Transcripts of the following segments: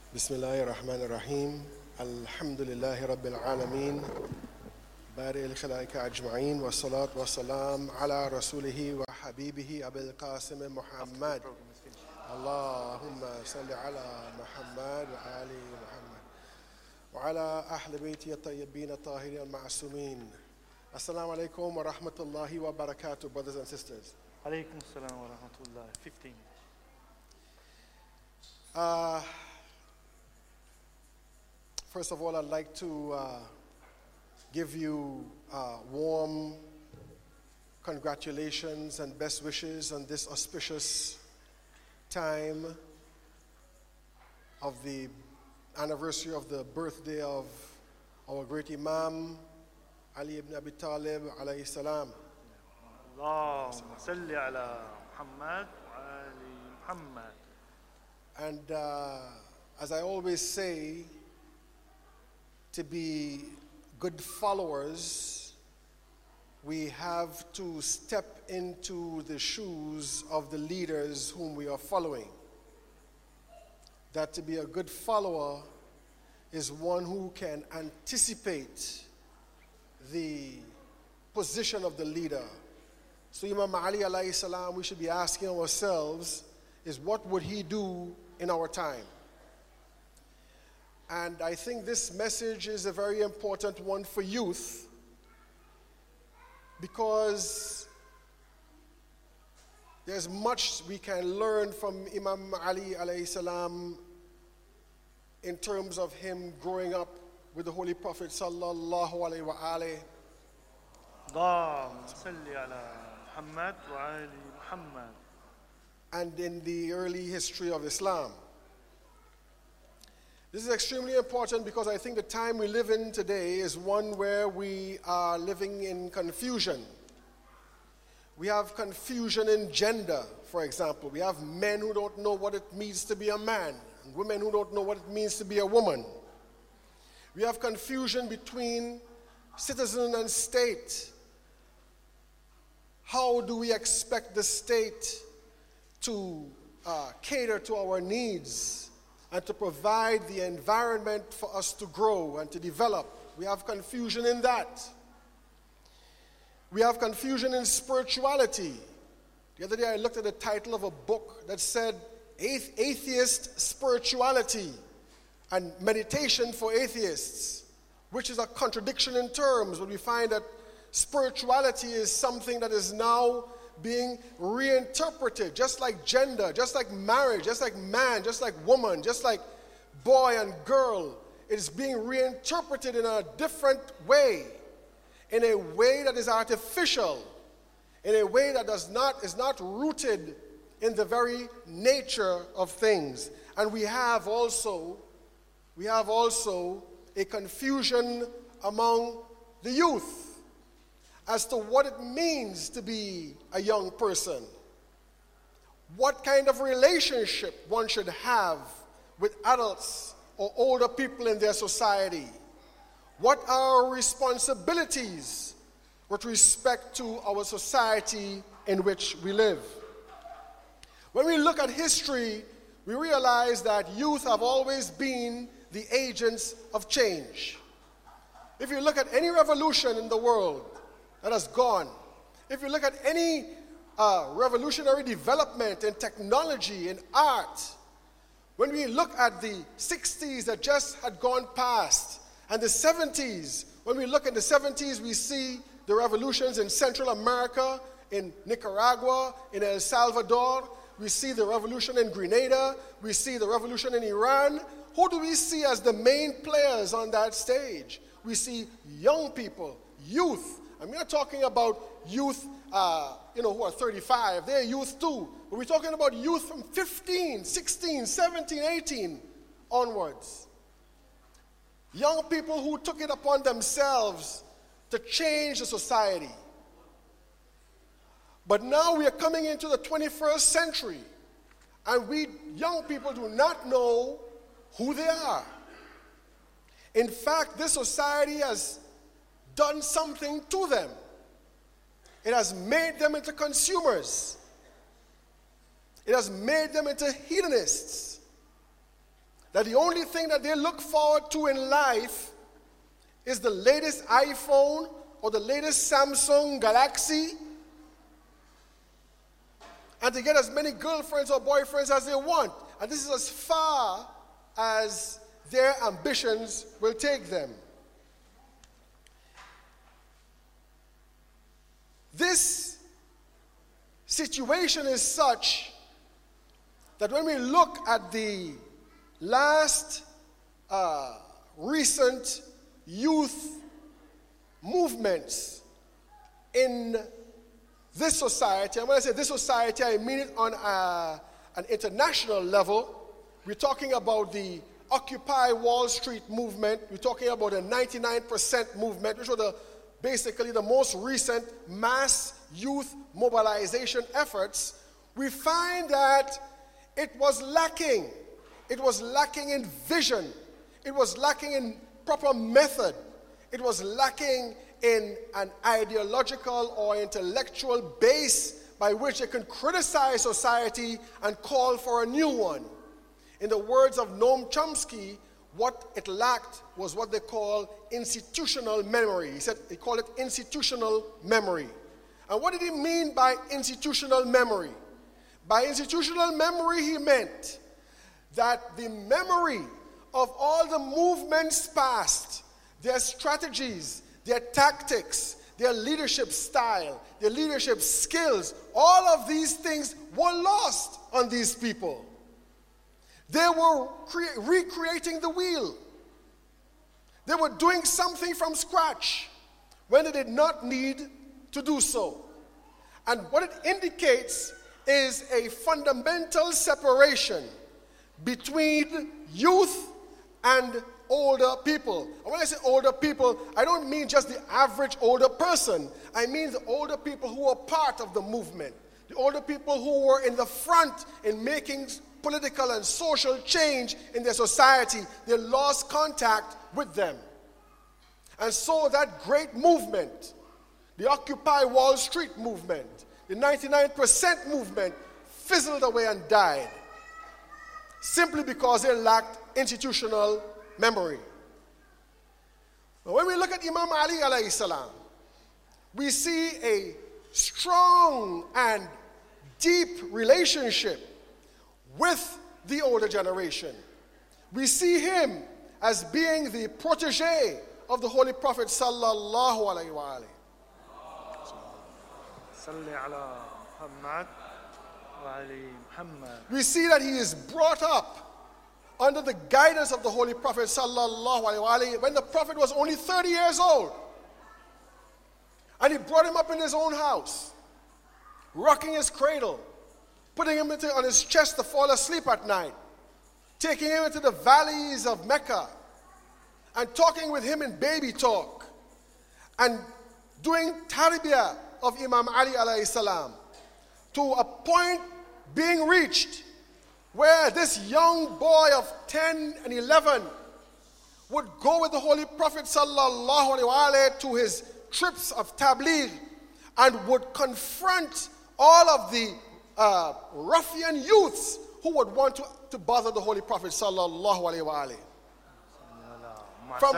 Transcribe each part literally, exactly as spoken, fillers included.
بسم الله الرحمن الرحيم الحمد لله رب العالمين بارئ الخلائق أجمعين والصلاة والسلام على رسوله وحبيبه أبي القاسم محمد اللهم صل على محمد وآل محمد وعلى أهل بيته الطيبين الطاهرين المعصومين. Assalamu alaikum wa rahmatullahi wa barakatuh, brothers and sisters. Alaykum assalam wa rahmatullah. fifteen. Uh, first of all, I'd like to uh, give you uh, warm congratulations and best wishes on this auspicious time of the anniversary of the birthday of our great Imam, Ali ibn Abi Talib alayhi salam. Allahumma salli ala Muhammad wa ali Muhammad. And uh, as I always say, to be good followers, we have to step into the shoes of the leaders whom we are following. That to be a good follower is one who can anticipate the position of the leader. So Imam Ali alayhi salam, we should be asking ourselves is what would he do in our time? And I think this message is a very important one for youth because there's much we can learn from Imam Ali alayhi salam in terms of him growing up with the Holy Prophet sallallahu alayhi wa alayhi. Allahumma salli ala Muhammad wa ali Muhammad. And in the early history of Islam. This is extremely important because I think the time we live in today is one where we are living in confusion. We have confusion in gender, for example. We have men who don't know what it means to be a man, and women who don't know what it means to be a woman. We have confusion between citizen and state. How do we expect the state to uh, cater to our needs and to provide the environment for us to grow and to develop? We have confusion in that. We have confusion in spirituality. The other day I looked at the title of a book that said Atheist Spirituality and Meditation for Atheists, which is a contradiction in terms, but we find that spirituality is something that is now being reinterpreted, just like gender, just like marriage, just like man, just like woman, just like boy and girl. It is being reinterpreted in a different way, in a way that is artificial, in a way that does not is not rooted in the very nature of things. And we have also we have also a confusion among the youth as to what it means to be a young person, what kind of relationship one should have with adults or older people in their society, what are our responsibilities with respect to our society in which we live. When we look at history, we realize that youth have always been the agents of change. If you look at any revolution in the world that has gone, if you look at any uh, revolutionary development in technology, in art, when we look at the sixties that just had gone past, and the seventies, when we look at the seventies, we see the revolutions in Central America, in Nicaragua, in El Salvador, we see the revolution in Grenada, we see the revolution in Iran. Who do we see as the main players on that stage? We see young people, youth. I'm not talking about youth, uh, you know, who are thirty-five. They're youth too. But we're talking about youth from fifteen, sixteen, seventeen, eighteen onwards. Young people who took it upon themselves to change the society. But now we are coming into the twenty-first century, and we young people do not know who they are. In fact, this society has done something to them. It has made them into consumers. It has made them into hedonists. that the only thing that they look forward to in life is the latest iPhone or the latest Samsung Galaxy, and to get as many girlfriends or boyfriends as they want. And this is as far as their ambitions will take them. This situation is such that when we look at the last uh, recent youth movements in this society, and when I say this society, I mean it on a, an international level. We're talking about the Occupy Wall Street movement. We're talking about the ninety-nine percent movement, which was the, basically the most recent mass youth mobilization efforts. We find that it was lacking. It was lacking in vision. It was lacking in proper method. It was lacking in an ideological or intellectual base by which they can criticize society and call for a new one. In the words of Noam Chomsky, what it lacked was what they call institutional memory. He said he called it institutional memory. And what did he mean by institutional memory? By institutional memory, he meant that the memory of all the movements past, their strategies, their tactics, their leadership style, their leadership skills, all of these things were lost on these people. They were cre- recreating the wheel. They were doing something from scratch when they did not need to do so. And what it indicates is a fundamental separation between youth and older people. And when I say older people, I don't mean just the average older person. I mean the older people who are part of the movement. The older people who were in the front in making political and social change in their society. They lost contact with them. And so that great movement, the Occupy Wall Street movement, the ninety-nine percent movement, fizzled away and died simply because they lacked institutional memory. But when we look at Imam Ali alayhi salam, we see a strong and deep relationship with the older generation. We see him as being the protege of the Holy Prophet sallallahu alaihi wa alihi. We see that he is brought up under the guidance of the Holy Prophet sallallahu alaihi wa alihi when the Prophet was only thirty years old. And he brought him up in his own house, rocking his cradle, putting him into, on his chest to fall asleep at night, taking him into the valleys of Mecca, and talking with him in baby talk, and doing tarbiyah of Imam Ali alayhi salam, to a point being reached where this young boy of ten and eleven would go with the Holy Prophet sallallahu alaihi wasallam to his trips of tabligh and would confront all of the uh, ruffian youths who would want to, to bother the Holy Prophet sallallahu alaihi wasallam. From,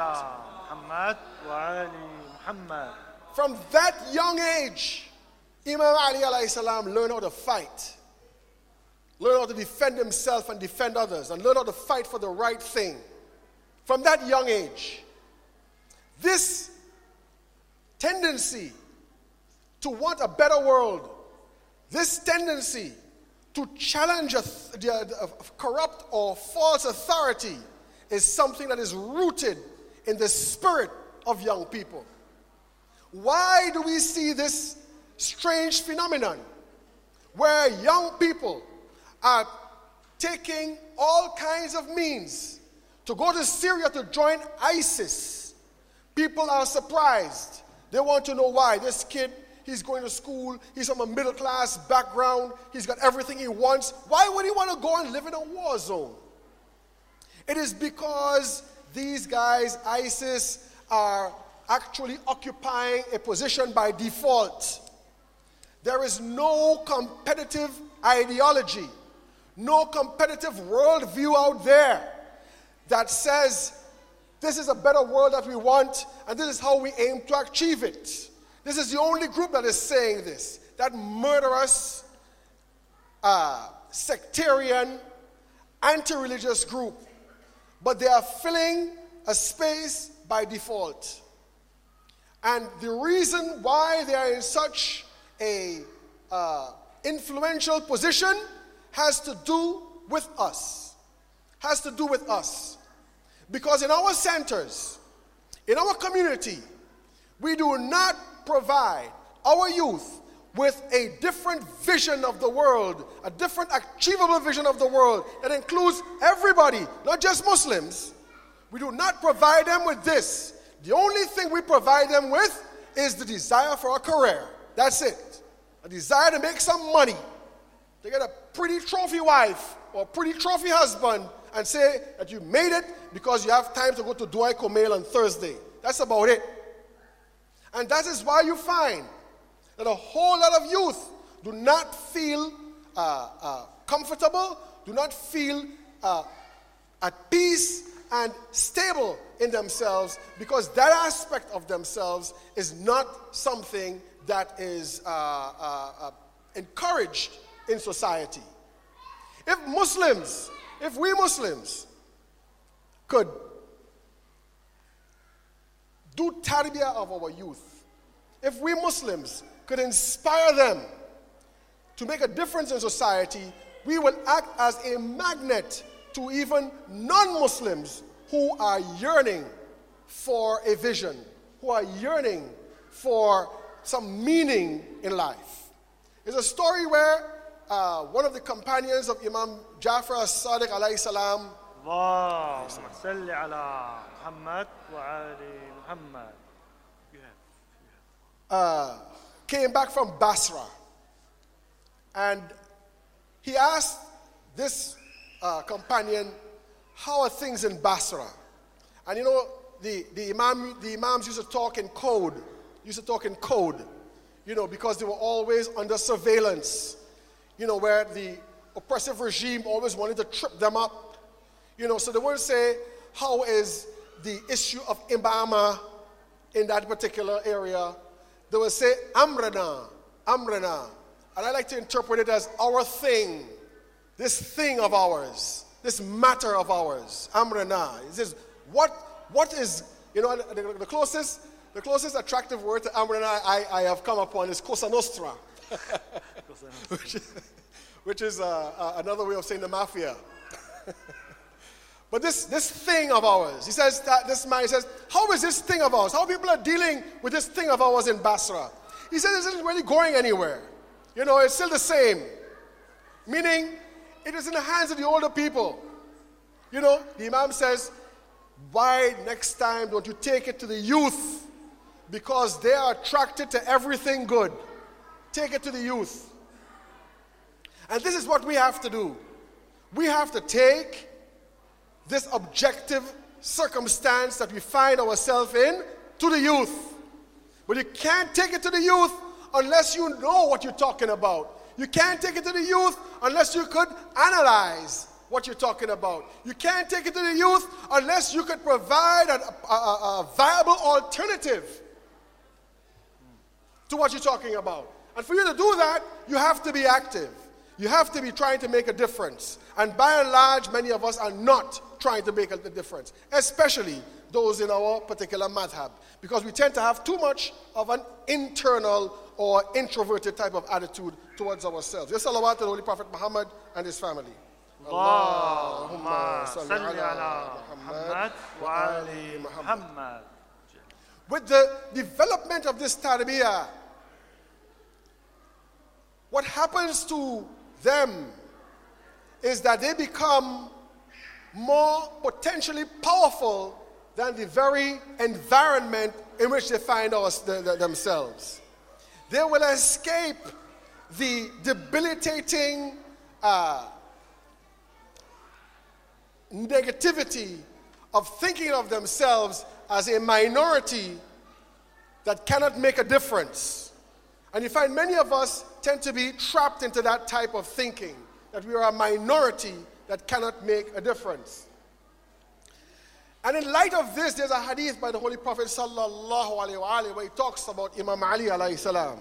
from that young age, Imam Ali alayhi salam learned how to fight, learned how to defend himself and defend others, and learned how to fight for the right thing. From that young age, this tendency to want a better world, this tendency to challenge a, a, a corrupt or false authority is something that is rooted in the spirit of young people. Why do we see this strange phenomenon where young people are taking all kinds of means to go to Syria to join ISIS? People are surprised. They want to know why. This kid, he's going to school, he's from a middle class background, he's got everything he wants. Why would he want to go and live in a war zone? It is because these guys, ISIS, are actually occupying a position by default. There is no competitive ideology, no competitive worldview out there that says this is a better world that we want and this is how we aim to achieve it. This is the only group that is saying this. That murderous, uh, sectarian, anti-religious group. But they are filling a space by default. And the reason why they are in such a uh, influential position has to do with us. Has to do with us. Because in our centers, in our community, we do not provide our youth with a different vision of the world, a different achievable vision of the world that includes everybody, not just Muslims. We do not provide them with this. The only thing we provide them with is the desire for a career. That's it. A desire to make some money, to get a pretty trophy wife or a pretty trophy husband and say that you made it because you have time to go to Duai Komail on Thursday. That's about it. And that is why you find that a whole lot of youth do not feel uh, uh, comfortable, do not feel uh, at peace and stable in themselves because that aspect of themselves is not something that is uh, uh, uh, encouraged in society. If Muslims, if we Muslims could do tarbiyah of our youth, if we Muslims could inspire them to make a difference in society, we will act as a magnet to even non-Muslims who are yearning for a vision, who are yearning for some meaning in life. There's a story where uh, one of the companions of Imam Jafar as-Sadiq alayhi salam اللهم صل على محمد وآل محمد. You have, you have. uh, came back from Basra, and he asked this uh, companion, how are things in Basra? And you know, the, the, imam, the imams used to talk in code, used to talk in code, you know, because they were always under surveillance, you know, where the oppressive regime always wanted to trip them up, you know, so they would say, how is the issue of Imama in that particular area? They will say, Amrana, Amrana. And I like to interpret it as our thing, this thing of ours, this matter of ours, Amrana. It says, what, what is, you know, the, the closest, the closest attractive word to Amrana I, I have come upon is Cosa Nostra, which is, which is uh, uh, another way of saying the mafia. But this, this thing of ours, he says, that this man, he says, how is this thing of ours? How people are dealing with this thing of ours in Basra? He says, this isn't really going anywhere. You know, it's still the same. Meaning, it is in the hands of the older people. You know, the Imam says, why next time don't you take it to the youth? Because they are attracted to everything good. Take it to the youth. And this is what we have to do. We have to take this objective circumstance that we find ourselves in to the youth. But you can't take it to the youth unless you know what you're talking about. You can't take it to the youth unless you could analyze what you're talking about. You can't take it to the youth unless you could provide a, a, a, a viable alternative to what you're talking about. And for you to do that, you have to be active. You have to be trying to make a difference. And by and large, many of us are not trying to make a difference, especially those in our particular madhab, because we tend to have too much of an internal or introverted type of attitude towards ourselves. Yes, salawat to the Holy Prophet Muhammad and his family. Allahumma salli ala Muhammad wa ali Muhammad. With the development of this tarbiyah, what happens to them is that they become more potentially powerful than the very environment in which they find us, the, the, themselves. They will escape the debilitating uh, negativity of thinking of themselves as a minority that cannot make a difference. And you find many of us tend to be trapped into that type of thinking, that we are a minority that cannot make a difference. And in light of this, there's a hadith by the Holy Prophet sallallahu alaihi wasallam where he talks about Imam Ali alayhi salam.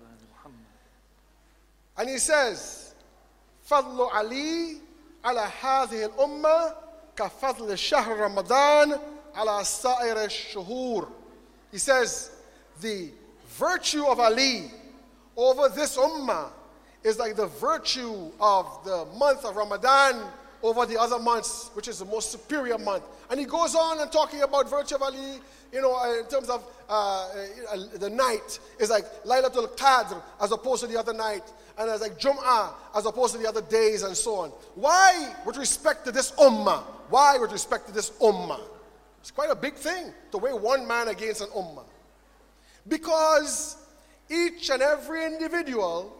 And he says, فضل علي على هذه الأمة كفضل شهر رمضان على سائر الشهور. He says, the virtue of Ali over this ummah is like the virtue of the month of Ramadan over the other months, which is the most superior month. And he goes on and talking about virtue of Ali, you know, in terms of uh, the night is like Laylatul Qadr as opposed to the other night, and as like Jum'ah as opposed to the other days, and so on. Why with respect to this ummah? Why with respect to this ummah? It's quite a big thing to weigh one man against an ummah. Because each and every individual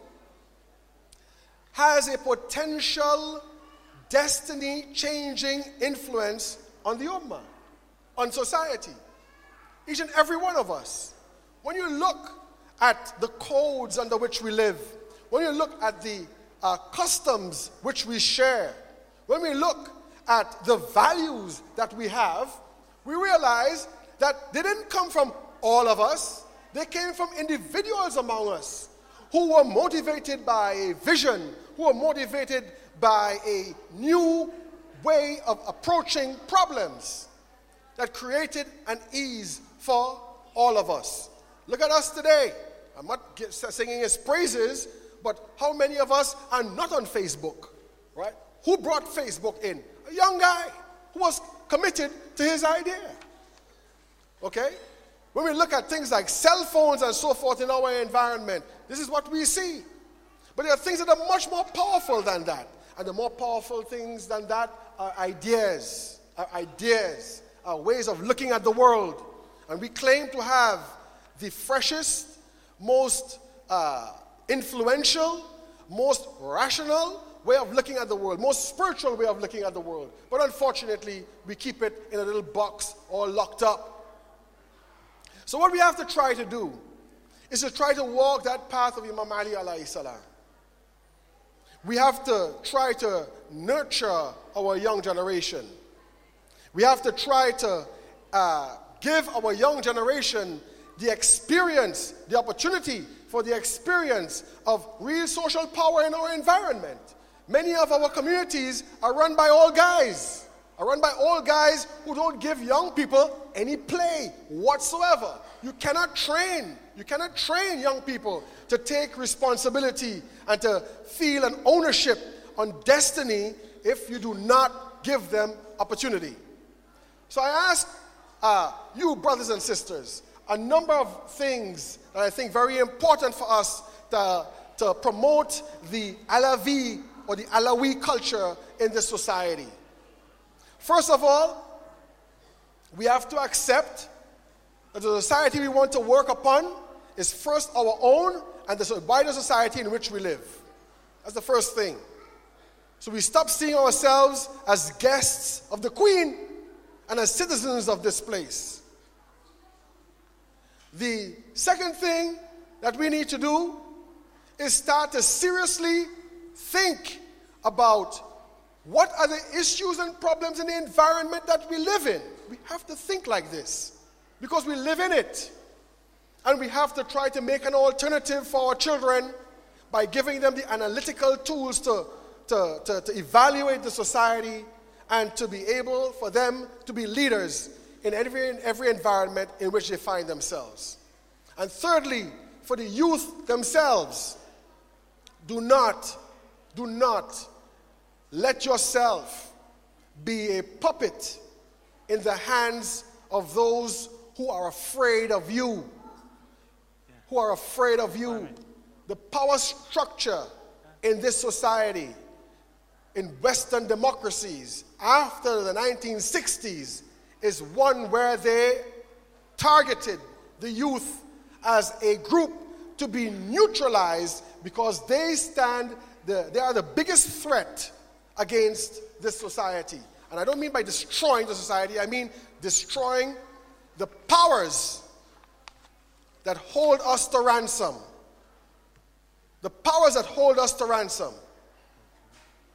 has a potential destiny-changing influence on the ummah, on society. Each and every one of us. When you look at the codes under which we live, when you look at the uh, customs which we share, when we look at the values that we have, we realize that they didn't come from all of us. They came from individuals among us who were motivated by a vision, who were motivated by a new way of approaching problems that created an ease for all of us. Look at us today. I'm not singing his praises, but how many of us are not on Facebook, right? Who brought Facebook in? A young guy who was committed to his idea. Okay? When we look at things like cell phones and so forth in our environment, this is what we see. But there are things that are much more powerful than that. And the more powerful things than that are ideas, are ideas, are ways of looking at the world. And we claim to have the freshest, most uh, influential, most rational way of looking at the world, most spiritual way of looking at the world. But unfortunately, we keep it in a little box all locked up. So what we have to try to do is to try to walk that path of Imam Ali alayhi salam. We have to try to nurture our young generation. We have to try to uh, give our young generation the experience, the opportunity for the experience of real social power in our environment. Many of our communities are run by old guys, are run by old guys who don't give young people any play whatsoever. You cannot train, you cannot train young people to take responsibility and to feel an ownership on destiny if you do not give them opportunity. So I ask uh, you, brothers and sisters, a number of things that I think very important for us to, to promote the Alawi or the Alawi culture in this society. First of all, we have to accept that the society we want to work upon is first our own and the wider society in which we live. That's the first thing. So we stop seeing ourselves as guests of the Queen and as citizens of this place. The second thing that we need to do is start to seriously think about what are the issues and problems in the environment that we live in. We have to think like this because we live in it. And we have to try to make an alternative for our children by giving them the analytical tools to, to, to, to evaluate the society and to be able for them to be leaders in every, in every environment in which they find themselves. And thirdly, for the youth themselves, do not, do not let yourself be a puppet in the hands of those who are afraid of you. Who are afraid of you. The power structure in this society, in Western democracies, after the nineteen sixties, is one where they targeted the youth as a group to be neutralized because they stand, the, they are the biggest threat against this society. And I don't mean by destroying the society, I mean destroying the powers that hold us to ransom. The powers that hold us to ransom.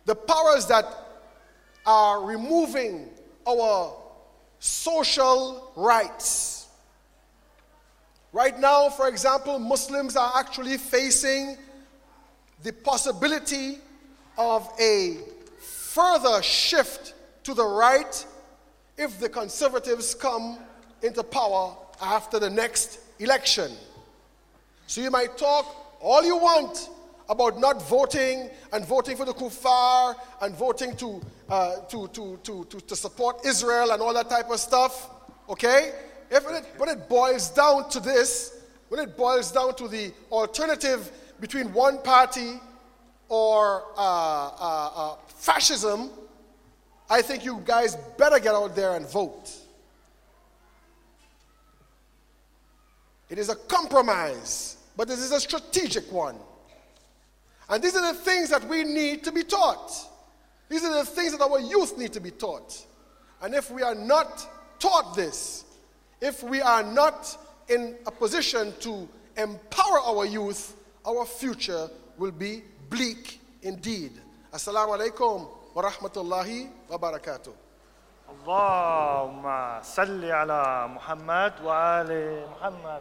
the powers that are removing our social rights. Right now, for example, Muslims are actually facing the possibility of a further shift to the right if the conservatives come into power after the next election. So you might talk all you want about not voting and voting for the kuffar and voting to, uh, to, to, to, to, to support Israel and all that type of stuff, okay? If it, when it boils down to this, when it boils down to the alternative between one party or uh, uh, uh, fascism, I think you guys better get out there and vote. It is a compromise, but this is a strategic one. And these are the things that we need to be taught. These are the things that our youth need to be taught. And if we are not taught this, if we are not in a position to empower our youth, our future will be bleak indeed. Assalamu alaikum wa rahmatullahi wa barakatuh. اللهم صل على محمد وآل محمد.